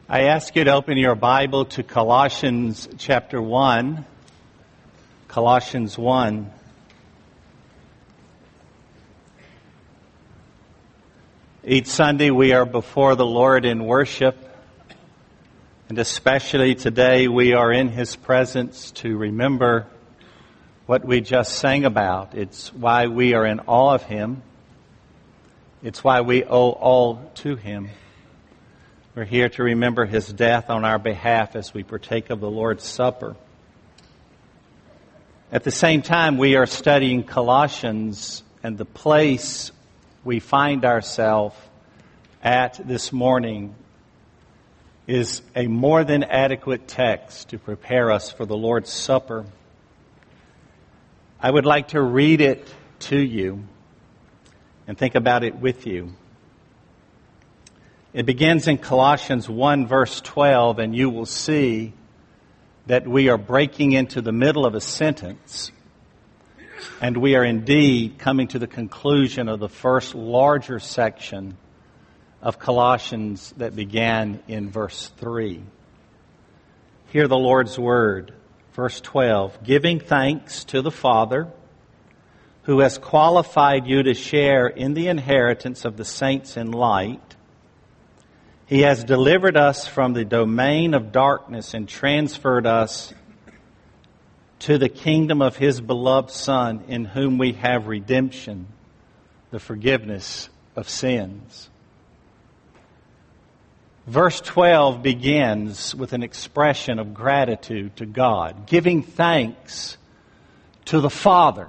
I ask you to open your Bible to Colossians chapter 1. Colossians 1. Each Sunday we are before the Lord in worship, and especially today we are in His presence to remember what we just sang about. It's why we are in awe of Him. It's why we owe all to Him. We're here to remember His death on our behalf as we partake of the Lord's Supper. At the same time, we are studying Colossians, and the place we find ourselves at this morning is a more than adequate text to prepare us for the Lord's Supper. I would like to read it to you and think about it with you. It begins in Colossians 1 verse 12, and you will see that we are breaking into the middle of a sentence, and we are indeed coming to the conclusion of the first larger section of Colossians that began in verse 3. Hear the Lord's word. Verse 12, giving thanks to the Father who has qualified you to share in the inheritance of the saints in light. He has delivered us from the domain of darkness and transferred us to the kingdom of His beloved Son, in whom we have redemption, the forgiveness of sins. Verse 12 begins with an expression of gratitude to God, giving thanks to the Father,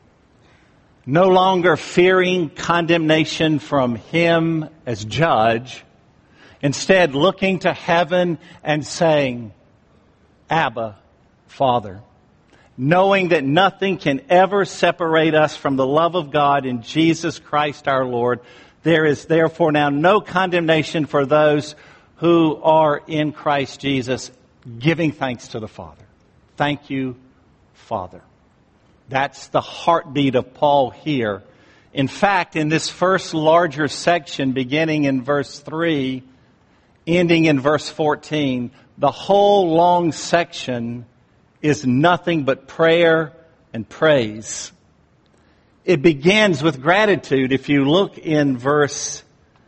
no longer fearing condemnation from Him as judge, instead looking to heaven and saying, Abba, Father, knowing that nothing can ever separate us from the love of God in Jesus Christ our Lord. There is therefore now no condemnation for those who are in Christ Jesus, giving thanks to the Father. Thank you, Father. That's the heartbeat of Paul here. In fact, in this first larger section, beginning in verse 3, ending in verse 14, the whole long section is nothing but prayer and praise. It begins with gratitude. If you look in verse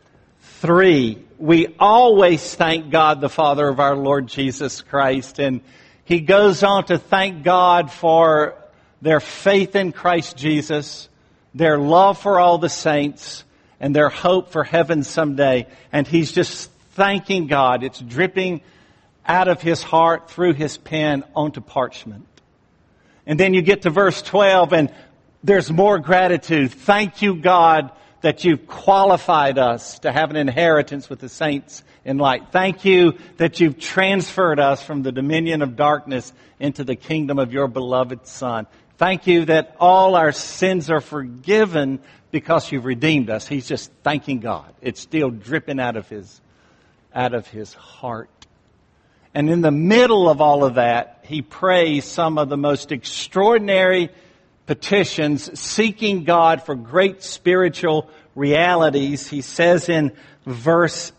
3, we always thank God the Father of our Lord Jesus Christ. And he goes on to thank God for their faith in Christ Jesus, their love for all the saints, and their hope for heaven someday. And he's just thanking God. It's dripping out of his heart through his pen onto parchment. And then you get to verse 12 and there's more gratitude. Thank you, God, that you've qualified us to have an inheritance with the saints in light. Thank you that you've transferred us from the dominion of darkness into the kingdom of your beloved Son. Thank you that all our sins are forgiven because you've redeemed us. He's just thanking God. It's still dripping out of his heart. And in the middle of all of that, he prays some of the most extraordinary petitions, seeking God for great spiritual realities. He says in verse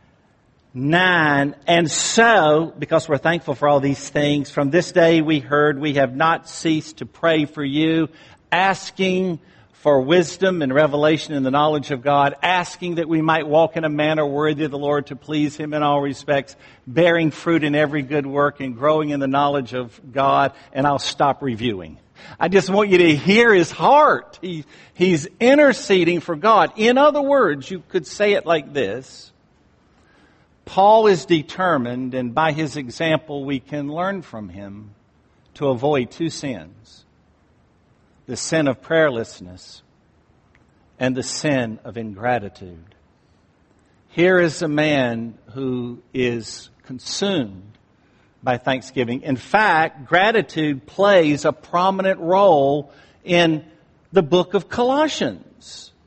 9, and so, because we're thankful for all these things, from this day we heard we have not ceased to pray for you, asking for wisdom and revelation in the knowledge of God, asking that we might walk in a manner worthy of the Lord to please Him in all respects, bearing fruit in every good work and growing in the knowledge of God. And I'll stop reviewing. I just want you to hear his heart. He's interceding for God. In other words, you could say it like this. Paul is determined, and by his example we can learn from him, to avoid two sins. The sin of prayerlessness and the sin of ingratitude. Here is a man who is consumed by thanksgiving. In fact, gratitude plays a prominent role in the book of Colossians.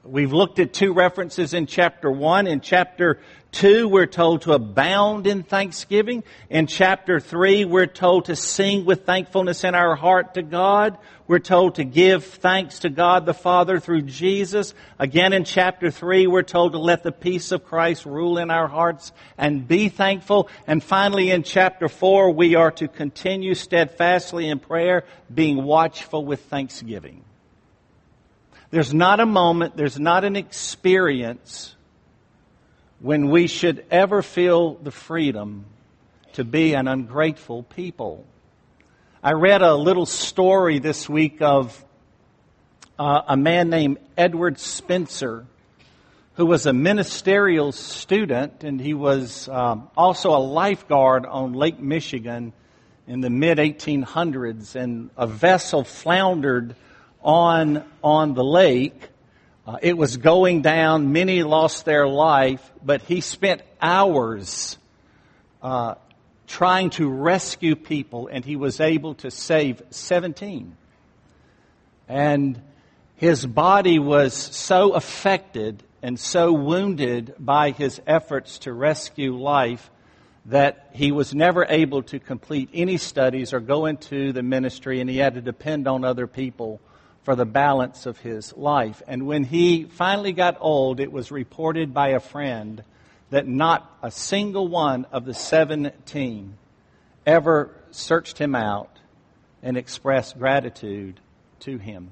We've looked at two references in chapter 1. In chapter 2, we're told to abound in thanksgiving. In chapter 3, we're told to sing with thankfulness in our heart to God. We're told to give thanks to God the Father through Jesus. Again, in chapter 3, we're told to let the peace of Christ rule in our hearts and be thankful. And finally, in chapter 4, we are to continue steadfastly in prayer, being watchful with thanksgiving. There's not a moment, there's not an experience when we should ever feel the freedom to be an ungrateful people. I read a little story this week of a man named Edward Spencer, who was a ministerial student, and he was also a lifeguard on Lake Michigan in the mid-1800s, and a vessel floundered on the lake. It was going down. Many lost their life, but he spent hours trying to rescue people, and he was able to save 17. And his body was so affected and so wounded by his efforts to rescue life that he was never able to complete any studies or go into the ministry, and he had to depend on other people for the balance of his life. And when he finally got old, it was reported by a friend that not a single one of the 17 ever searched him out and expressed gratitude to him.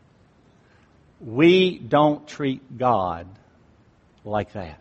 We don't treat God like that.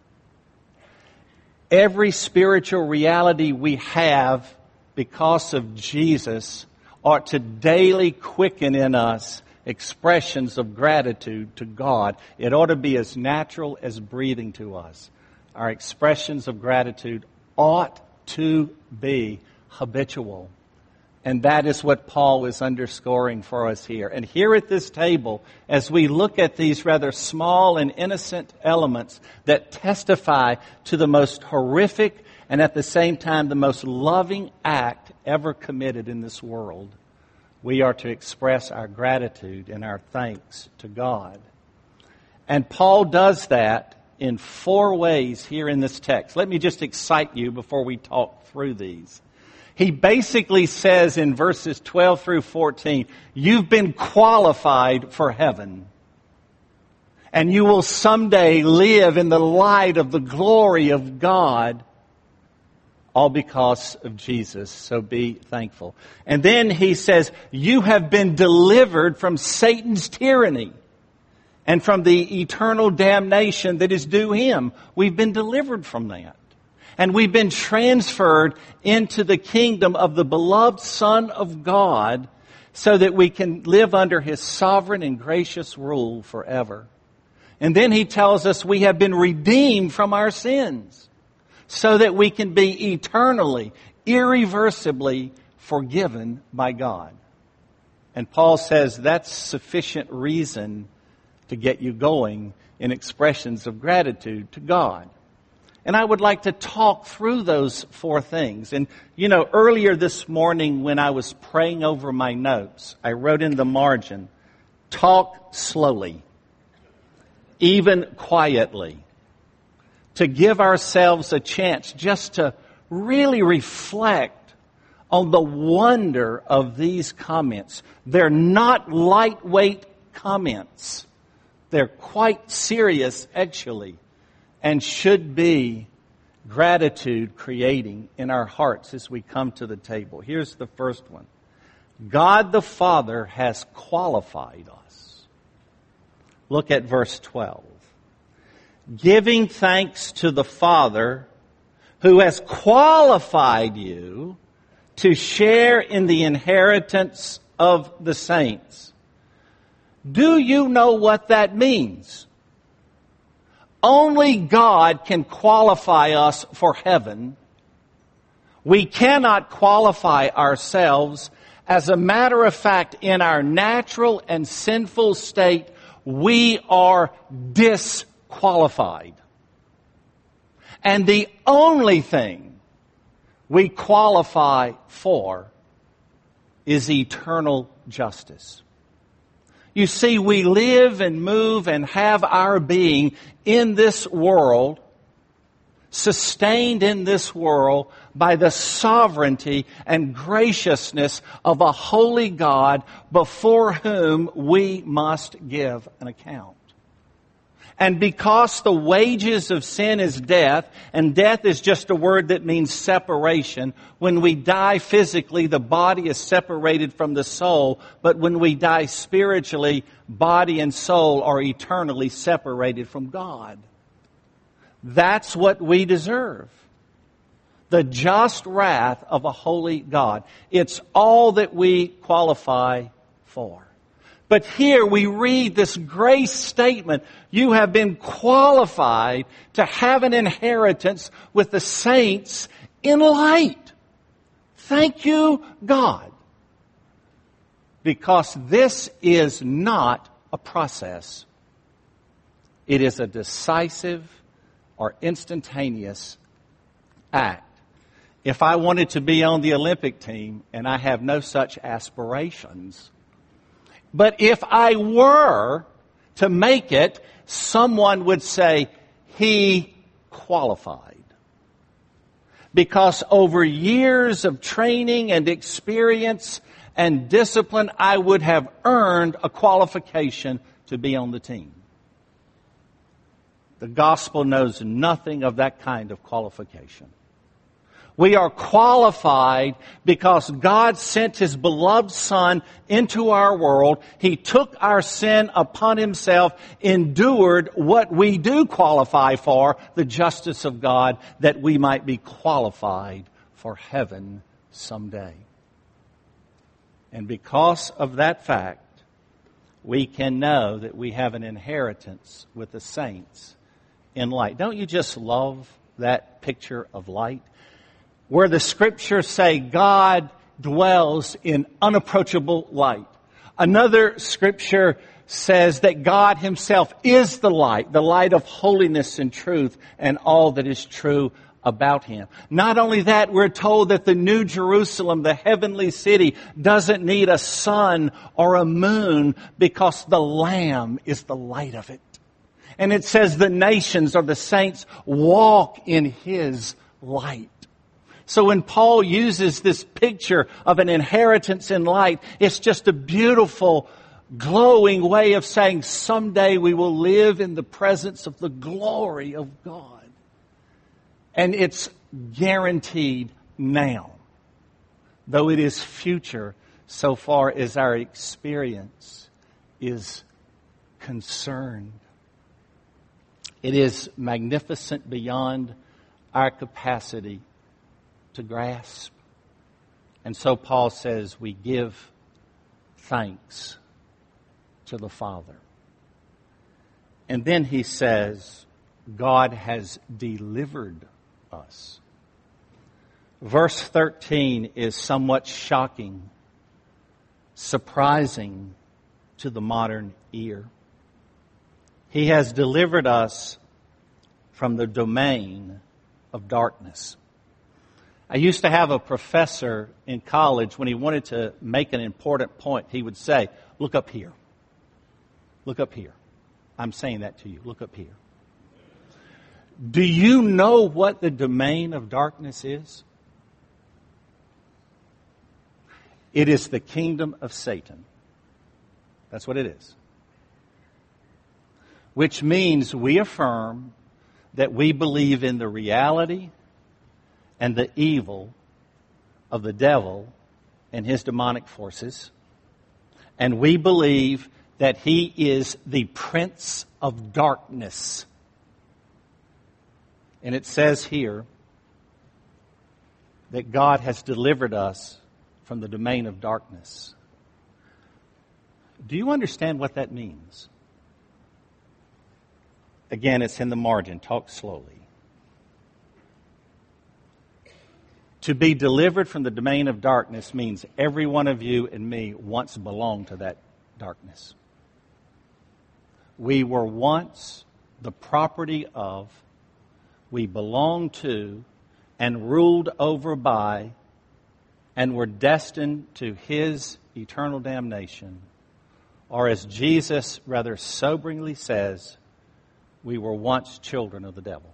Every spiritual reality we have because of Jesus ought to daily quicken in us expressions of gratitude to God. It ought to be as natural as breathing to us. Our expressions of gratitude ought to be habitual. And that is what Paul is underscoring for us here. And here at this table, as we look at these rather small and innocent elements that testify to the most horrific and at the same time the most loving act ever committed in this world, we are to express our gratitude and our thanks to God. And Paul does that in 4 ways here in this text. Let me just excite you before we talk through these. He basically says in verses 12 through 14, you've been qualified for heaven. And you will someday live in the light of the glory of God, all because of Jesus. So be thankful. And then he says, you have been delivered from Satan's tyranny and from the eternal damnation that is due him. We've been delivered from that. And we've been transferred into the kingdom of the beloved Son of God so that we can live under his sovereign and gracious rule forever. And then he tells us we have been redeemed from our sins so that we can be eternally, irreversibly forgiven by God. And Paul says that's sufficient reason to get you going in expressions of gratitude to God. And I would like to talk through those 4 things. And, earlier this morning when I was praying over my notes, I wrote in the margin, talk slowly, even quietly, to give ourselves a chance just to really reflect on the wonder of these comments. They're not lightweight comments. They're quite serious, actually, and should be gratitude creating in our hearts as we come to the table. Here's the first one. God the Father has qualified us. Look at verse 12. Giving thanks to the Father who has qualified you to share in the inheritance of the saints. Do you know what that means? Only God can qualify us for heaven. We cannot qualify ourselves. As a matter of fact, in our natural and sinful state, we are disqualified. And the only thing we qualify for is eternal justice. You see, we live and move and have our being in this world, sustained in this world by the sovereignty and graciousness of a holy God before whom we must give an account. And because the wages of sin is death, and death is just a word that means separation, when we die physically, the body is separated from the soul, but when we die spiritually, body and soul are eternally separated from God. That's what we deserve. The just wrath of a holy God. It's all that we qualify for. But here we read this grace statement. You have been qualified to have an inheritance with the saints in light. Thank you, God. Because this is not a process. It is a decisive or instantaneous act. If I wanted to be on the Olympic team, and I have no such aspirations, but if I were to make it, someone would say, he qualified. Because over years of training and experience and discipline, I would have earned a qualification to be on the team. The gospel knows nothing of that kind of qualification. We are qualified because God sent His beloved Son into our world. He took our sin upon Himself, endured what we do qualify for, the justice of God, that we might be qualified for heaven someday. And because of that fact, we can know that we have an inheritance with the saints in light. Don't you just love that picture of light? Where the Scriptures say God dwells in unapproachable light. Another Scripture says that God Himself is the light of holiness and truth, and all that is true about Him. Not only that, we're told that the New Jerusalem, the heavenly city, doesn't need a sun or a moon because the Lamb is the light of it. And it says the nations or the saints walk in His light. So when Paul uses this picture of an inheritance in light, it's just a beautiful, glowing way of saying someday we will live in the presence of the glory of God. And it's guaranteed now, though it is future so far as our experience is concerned. It is magnificent beyond our capacity to grasp. And so Paul says we give thanks to the Father. And then he says God has delivered us. Verse 13 is somewhat shocking, surprising to the modern ear. He has delivered us from the domain of darkness. I used to have a professor in college, when he wanted to make an important point, he would say, look up here. Look up here. I'm saying that to you. Look up here. Do you know what the domain of darkness is? It is the kingdom of Satan. That's what it is. Which means we affirm that we believe in the reality and the evil of the devil and his demonic forces. And we believe that he is the prince of darkness. And it says here that God has delivered us from the domain of darkness. Do you understand what that means? Again, it's in the margin. Talk slowly. To be delivered from the domain of darkness means every one of you and me once belonged to that darkness. We were once the property of, we belonged to, and ruled over by, and were destined to his eternal damnation Or as Jesus rather soberingly says, we were once children of the devil.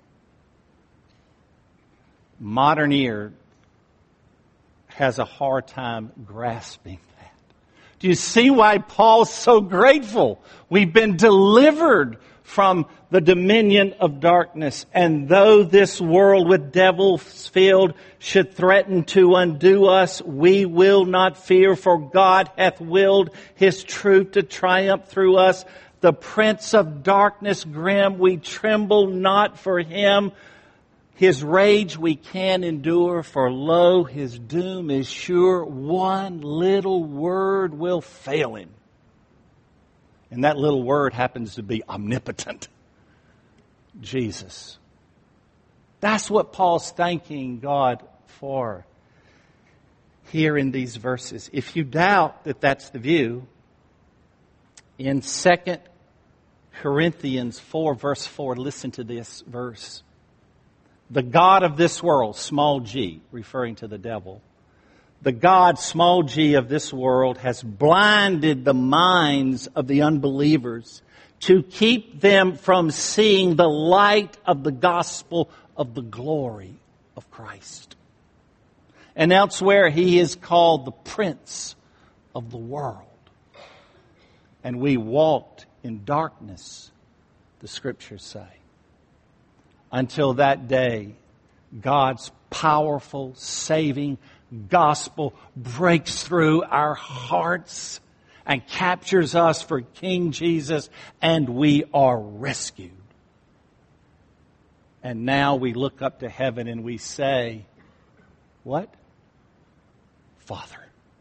Modern ear has a hard time grasping that. Do you see why Paul's so grateful? We've been delivered from the dominion of darkness. And though this world with devils filled should threaten to undo us, we will not fear, for God hath willed His truth to triumph through us. The prince of darkness grim, we tremble not for him. His rage we can endure, for lo, his doom is sure. One little word will fail him. And that little word happens to be omnipotent. Jesus. That's what Paul's thanking God for here in these verses. If you doubt that that's the view, in 2 Corinthians 4, verse 4, listen to this verse. The God of this world, small g, referring to the devil, the God, small g, of this world has blinded the minds of the unbelievers to keep them from seeing the light of the gospel of the glory of Christ. And elsewhere, He is called the Prince of the world. And we walked in darkness, the Scriptures say, until that day God's powerful, saving gospel breaks through our hearts and captures us for King Jesus, and we are rescued. And now we look up to heaven and we say, what? Father.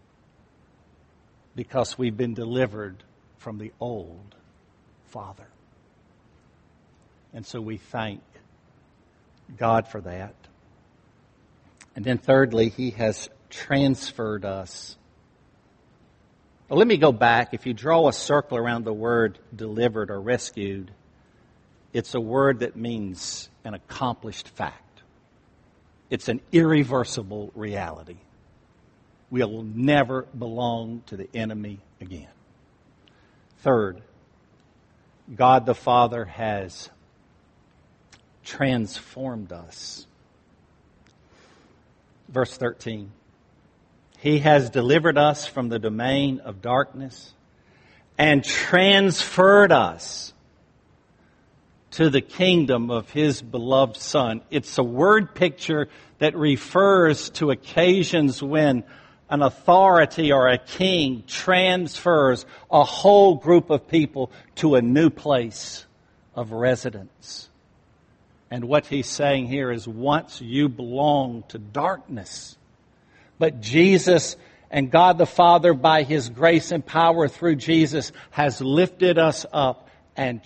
Because we've been delivered from the old father. And so we thank God for that. And then thirdly, He has transferred us. Well, let me go back. If you draw a circle around the word delivered or rescued, it's a word that means an accomplished fact. It's an irreversible reality. We'll never belong to the enemy again. Third, God the Father has transformed us. Verse 13. He has delivered us from the domain of darkness and transferred us to the kingdom of His beloved Son. It's a word picture that refers to occasions when an authority or a king transfers a whole group of people to a new place of residence. And what he's saying here is, once you belonged to darkness, but Jesus and God the Father, by His grace and power through Jesus, has lifted us up and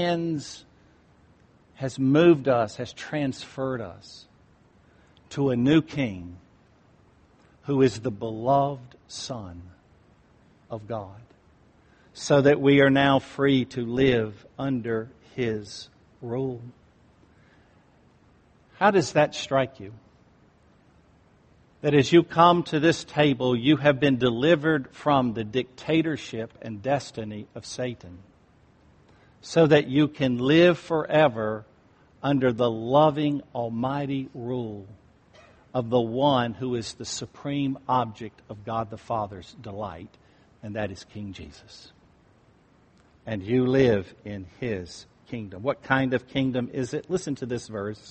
has moved us, has transferred us to a new King who is the beloved Son of God, so that we are now free to live under His rule. How does that strike you? That as you come to this table, you have been delivered from the dictatorship and destiny of Satan, so that you can live forever under the loving, almighty rule of the one who is the supreme object of God the Father's delight, and that is King Jesus. And you live in His kingdom. What kind of kingdom is it? Listen to this verse.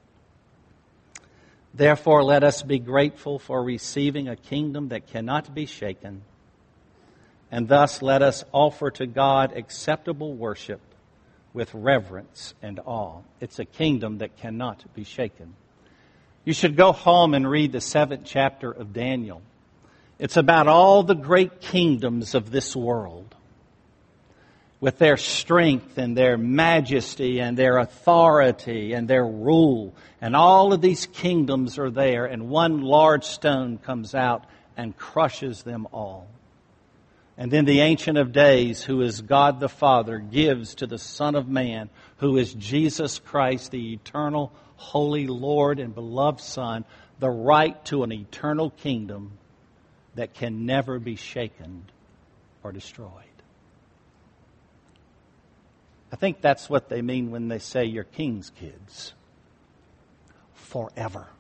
Therefore, let us be grateful for receiving a kingdom that cannot be shaken, and thus let us offer to God acceptable worship with reverence and awe. It's a kingdom that cannot be shaken. You should go home and read the 7th chapter of Daniel. It's about all the great kingdoms of this world, with their strength and their majesty and their authority and their rule. And all of these kingdoms are there, and one large stone comes out and crushes them all. And then the Ancient of Days, who is God the Father, gives to the Son of Man, who is Jesus Christ, the eternal, holy Lord and beloved Son, the right to an eternal kingdom that can never be shaken or destroyed. I think that's what they mean when they say you're king's kids. Forever.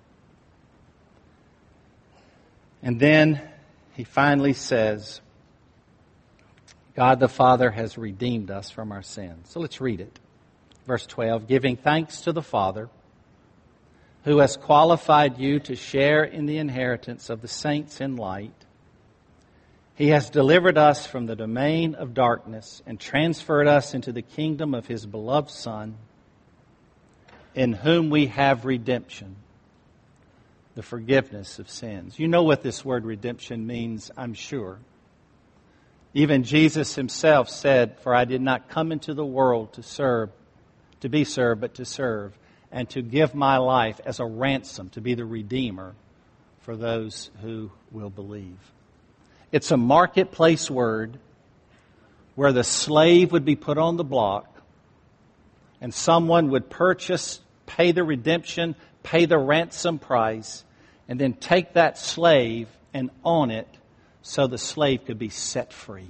And then he finally says, God the Father has redeemed us from our sins. So let's read it. Verse 12, giving thanks to the Father, who has qualified you to share in the inheritance of the saints in light. He has delivered us from the domain of darkness and transferred us into the kingdom of His beloved Son, in whom we have redemption, the forgiveness of sins. You know what this word redemption means, I'm sure. Even Jesus Himself said, for I did not come into the world to be served, but to serve, and to give my life as a ransom, to be the Redeemer for those who will believe. It's a marketplace word where the slave would be put on the block and someone would pay the redemption, pay the ransom price, and then take that slave and own it so the slave could be set free.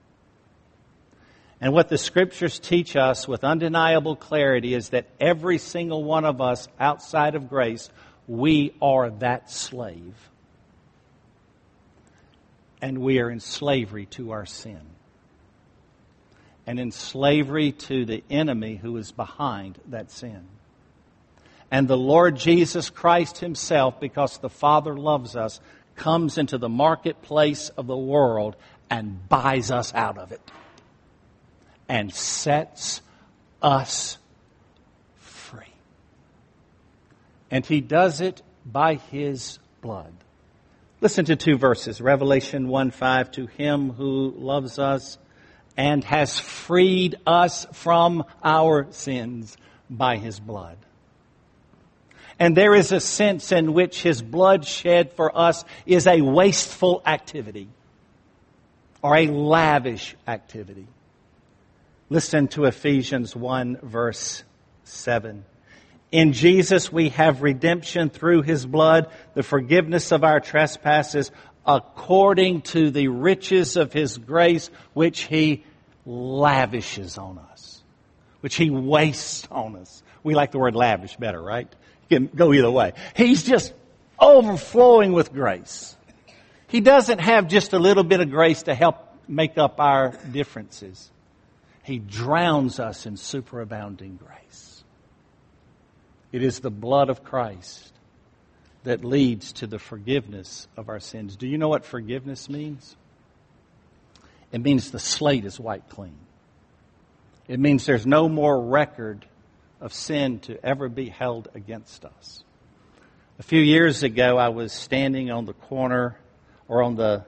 And what the Scriptures teach us with undeniable clarity is that every single one of us outside of grace, we are that slave. And we are in slavery to our sin. And in slavery to the enemy who is behind that sin. And the Lord Jesus Christ Himself, because the Father loves us, comes into the marketplace of the world and buys us out of it. And sets us free. And He does it by His blood. Listen to two verses. Revelation 1:5, to Him who loves us and has freed us from our sins by His blood. And there is a sense in which His blood shed for us is a wasteful activity or a lavish activity. Listen to Ephesians 1 verse 7. In Jesus we have redemption through His blood, the forgiveness of our trespasses, according to the riches of His grace, which He lavishes on us, which He wastes on us. We like the word lavish better, right? You can go either way. He's just overflowing with grace. He doesn't have just a little bit of grace to help make up our differences. He drowns us in superabounding grace. It is the blood of Christ that leads to the forgiveness of our sins. Do you know what forgiveness means? It means the slate is wiped clean. It means there's no more record of sin to ever be held against us. A few years ago, I was standing on the corner or on the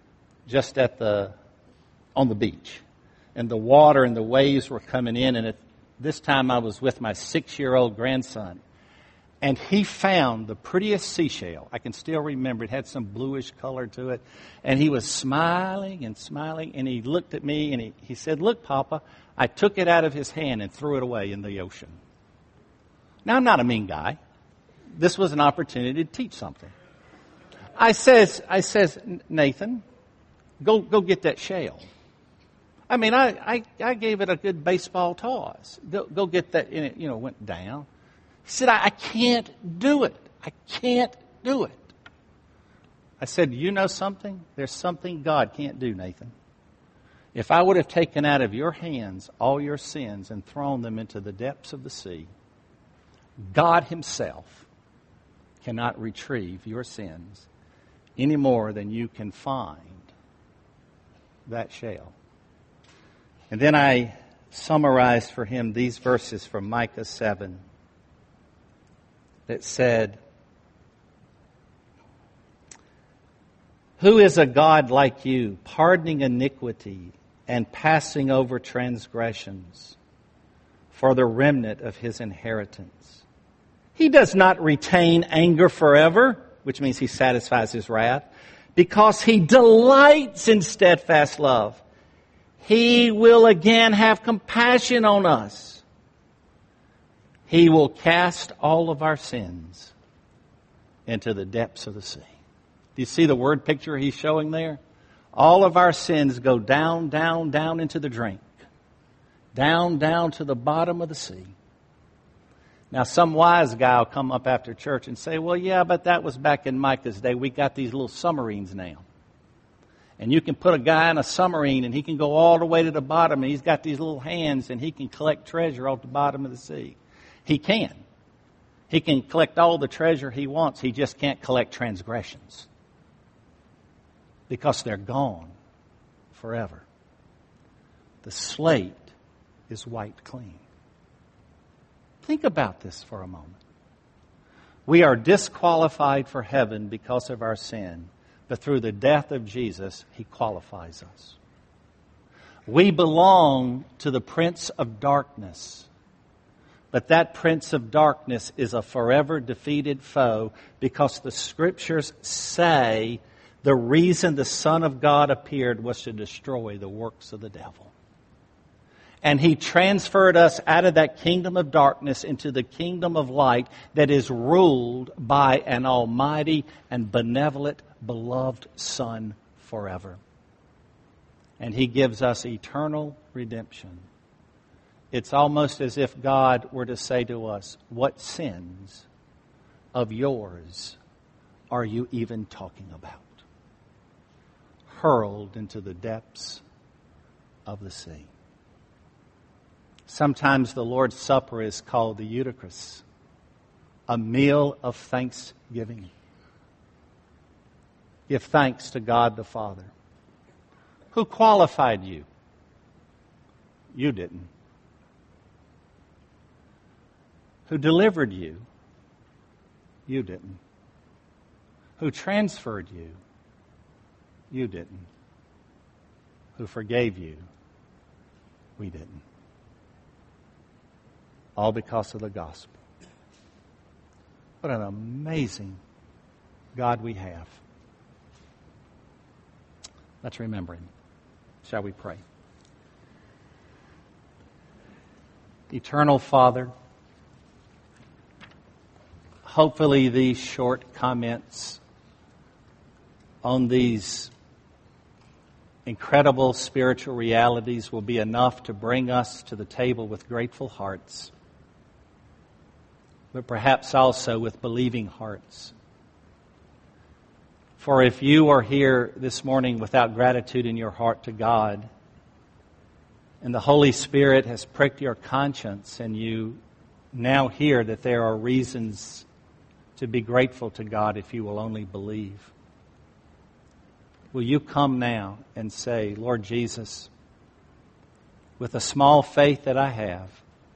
beach. And the water and the waves were coming in. And at this time I was with my 6-year-old grandson. And he found the prettiest seashell. I can still remember. It had some bluish color to it. And he was smiling and smiling. And he looked at me and he said, look, Papa. I took it out of his hand and threw it away in the ocean. Now, I'm not a mean guy. This was an opportunity to teach something. I says, Nathan, go get that shell. I mean, I gave it a good baseball toss. Go get that, and it, went down. He said, I can't do it. I can't do it. I said, you know something? There's something God can't do, Nathan. If I would have taken out of your hands all your sins and thrown them into the depths of the sea, God Himself cannot retrieve your sins any more than you can find that shell. And then I summarized for him these verses from Micah 7 that said, who is a God like you, pardoning iniquity and passing over transgressions for the remnant of His inheritance? He does not retain anger forever, which means He satisfies His wrath, because He delights in steadfast love. He will again have compassion on us. He will cast all of our sins into the depths of the sea. Do you see the word picture He's showing there? All of our sins go down, down, down into the drink. down to the bottom of the sea. Now, some wise guy will come up after church and say, well, yeah, but that was back in Micah's day. We got these little submarines now. And you can put a guy in a submarine and he can go all the way to the bottom and he's got these little hands and he can collect treasure off the bottom of the sea. He can. He can collect all the treasure he wants. He just can't collect transgressions. Because they're gone forever. The slate is wiped clean. Think about this for a moment. We are disqualified for heaven because of our sin, but through the death of Jesus, He qualifies us. We belong to the Prince of Darkness, but that Prince of Darkness is a forever defeated foe because the Scriptures say the reason the Son of God appeared was to destroy the works of the devil. And He transferred us out of that kingdom of darkness into the kingdom of light that is ruled by an almighty and benevolent, beloved Son forever. And He gives us eternal redemption. It's almost as if God were to say to us, what sins of yours are you even talking about? Hurled into the depths of the sea. Sometimes the Lord's Supper is called the Eucharist, a meal of thanksgiving. Give thanks to God the Father. Who qualified you? You didn't. Who delivered you? You didn't. Who transferred you? You didn't. Who forgave you? We didn't. All because of the gospel. What an amazing God we have. Let's remember Him. Shall we pray? Eternal Father, hopefully these short comments on these incredible spiritual realities will be enough to bring us to the table with grateful hearts, but perhaps also with believing hearts. For if you are here this morning without gratitude in your heart to God, and the Holy Spirit has pricked your conscience, and you now hear that there are reasons to be grateful to God if you will only believe, will you come now and say, Lord Jesus, with the small faith that I have,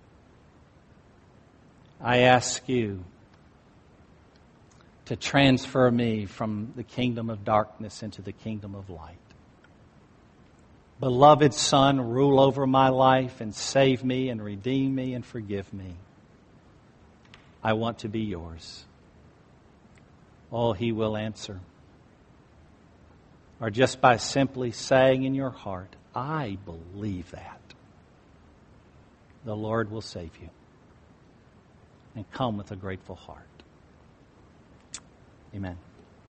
I ask you to transfer me from the kingdom of darkness into the kingdom of light. Beloved Son, rule over my life and save me and redeem me and forgive me. I want to be yours. Oh, He will answer. Or just by simply saying in your heart, I believe that, the Lord will save you. And come with a grateful heart. Amen.